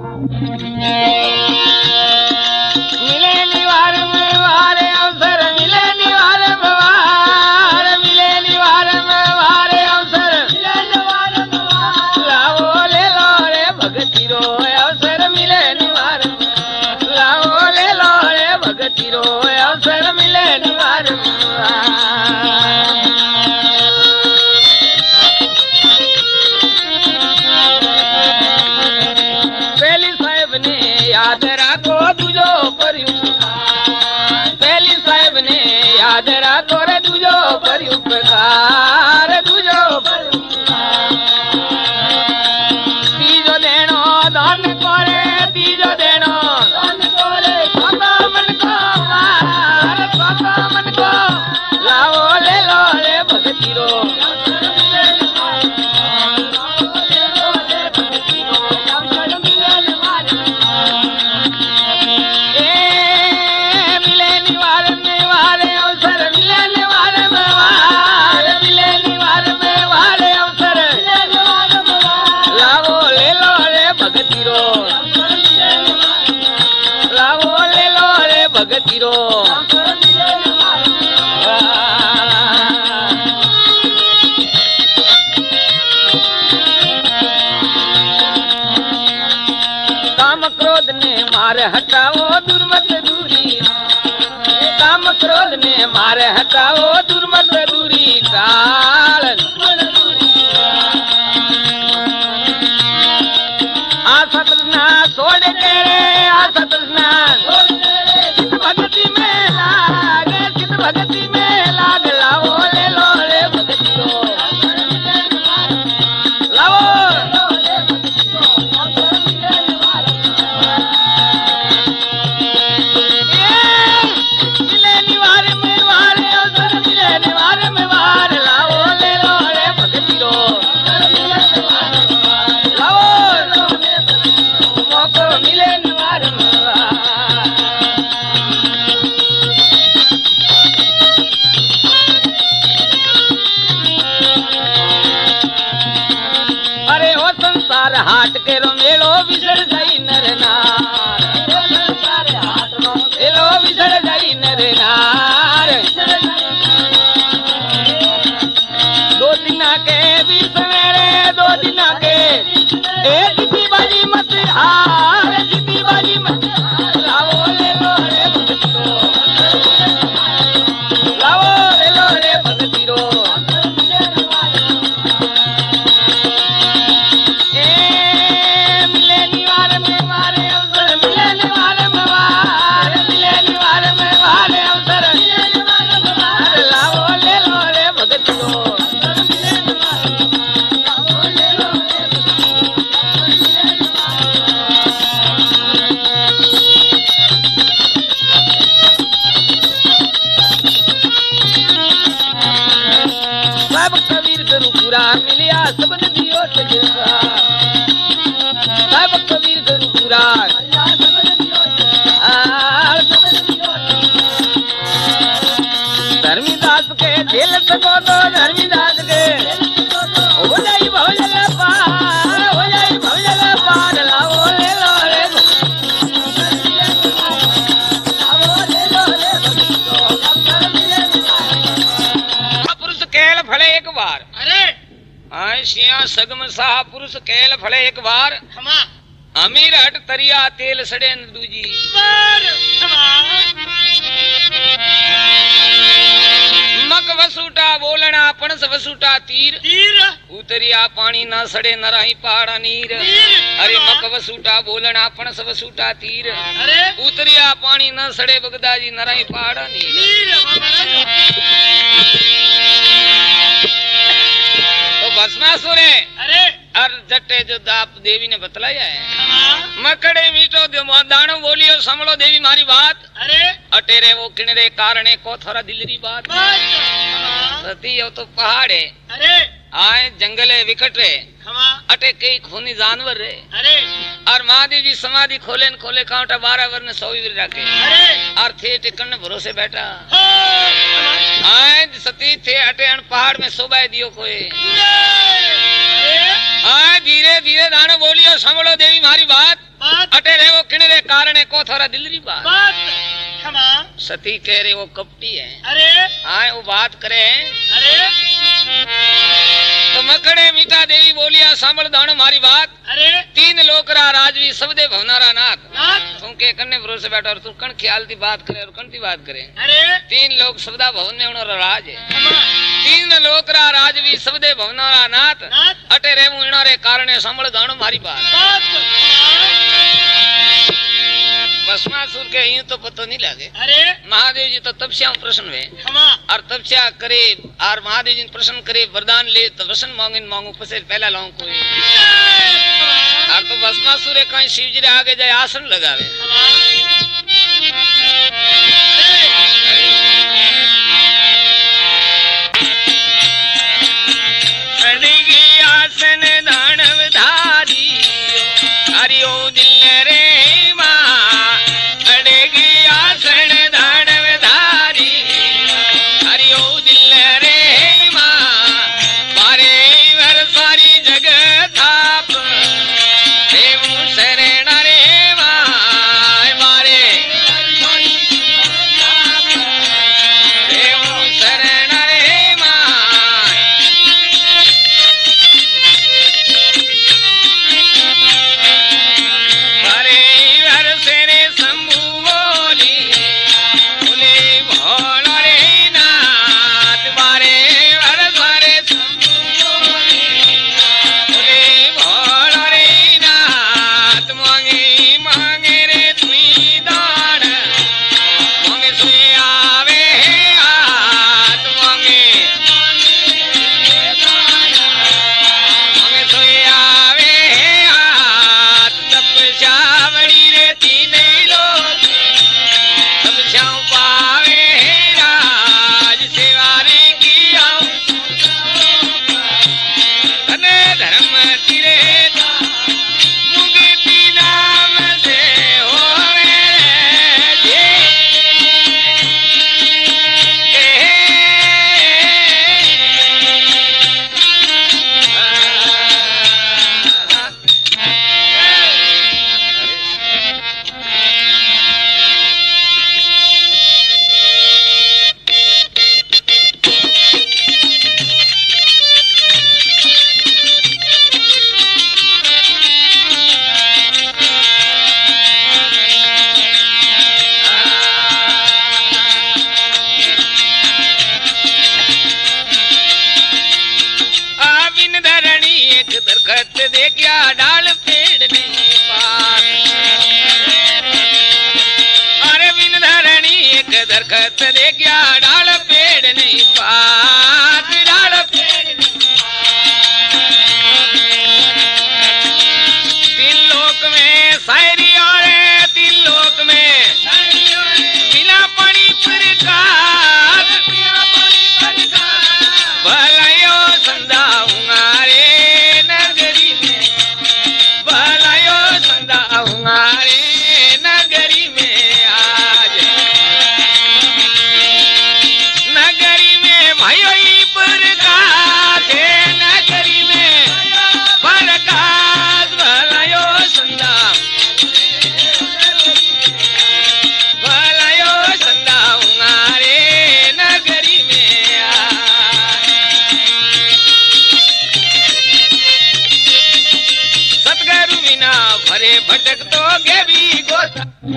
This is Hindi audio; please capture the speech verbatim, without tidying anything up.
मिले निवार में वारे अवसर मिले निवार में वार मिले निवार में वारे अवसर मिले निवार में वार लाओ ले लो रे भगती रो अवसर मिले निवार में लाओ ले लो रे भगती रो अवसर मिले निवार में पहली साहेब ने याद रखो तुझो करियो पहली साहेब ने याद रखो रे तुझो करियो उपकार तुझो तीजो देनो दान करे तीजो देनो दान करे बाबा मन को मार बाबा मन को लाओ ले लो रे भगती रो भगतीरो काम क्रोध ने मारे हटाओ दुर्मत दूरी काम क्रोध ने मारे हटाओ दुर्मत दूरी काल आसत ना छोड़ के रे आसत ना भगती में लाग चित भगती में लाग लाओ ले लो रे भगती रो लाओ मिले निवार में वार अवसर मिले निवार में वार लाओ ले लो रे भगती रो लाओ मौको मिले निवार में संसार हाट के रो मेलो विसर जाई नर नार संसार हाट रो मेलो विसर जाई नर नार दो दिना के बीच मेरे दो दिना के एक की बाजी मत हार जीती बाजी मत लाओ ले लो रे भगती रो लाओ ले लो रे भगती रो मिलिया सब दियो सब कबीर गुरु पूरा धर्मीदास के दिल सको तो धर्मीदास के हो जाई भवजल पार हो जाई भवजल पार लाओ ले लो रे पुरुष केल फले एक बार सिया सगम साह पुरुष केल फले एक बार अमीर हट तरिया तेल सड़े दूजी मक वसूटा बोलना पणस वसूटा तीर तीर उतरिया पानी ना सड़े नराई पहाड़ा नीर अरे मक वसूटा बोलना पणस वसूटा तीर अरे उतरिया पानी ना सड़े बगदाजी नराई पहाड़ा नीर भस्मासुर है अरे अर जट्टे जो दाप देवी ने बतलाया है मकड़े मीठो दानो बोलियो समलो देवी मारी बात अरे अटेरे वो किणरे कारणे को थोड़ा दिलरी बात सती यो तो पहाड़ है अरे आए जंगले विकट रे अटे कई खूनी जानवर रे अरे और महादेव जी समाधि खोले न खोले कांटा बारह वर्ण सौ वीर रखे अरे और थे टिकन भरोसे बैठा आए सती थे अटे अन पहाड़ में सोबाए दियो कोई आए धीरे धीरे दानो बोलियो समझो देवी मारी बात वो थोड़ा दिल री बात बात सती कह रहे वो कपटी है। अरे हाँ वो बात करे अरे तो मकड़े मीठा देवी बोलिया सांभल दाणो मारी बात। अरे तीन लोकरा राजवी सबदे भवनारा नाथ नाथ तू के कन्ने भरोसे बैठा और तू कण ख्याल की बात करे और कण की बात करे। अरे तीन लोग सबदा भवन में उनो राज है। तीन लोकरा राजवी सबदे भवनारा नाथ नाथ अटे रे मुइणो रे कारणे सांभल दाणो मारी बात। भस्मासुर के यूं तो पतो नहीं लगे। अरे महादेव जी तो तपस्या प्रश्न हुए और तपस्या करे और महादेव जी प्रश्न करे वरदान ले तो वसन मांगे मांगू पसे पहला लाऊं कोई और तो भस्मासुर कहीं शिव जी रे आगे जाए आसन लगावे। अड़गी आसन दानव धारी हरिओ दिल रे दरखत दे क्या डाल पेड़ नहीं पात डाल पेड़ नहीं तीन लोक में शायरी और तीन लोक में बिना पानी प्रकाश भलायो संदाऊंगा रे नगरी में भलायो संदाऊंगा रे नगरी में भटक तो गे भी गोता